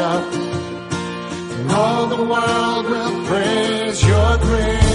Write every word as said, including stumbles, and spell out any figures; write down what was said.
and all the world will praise your grace.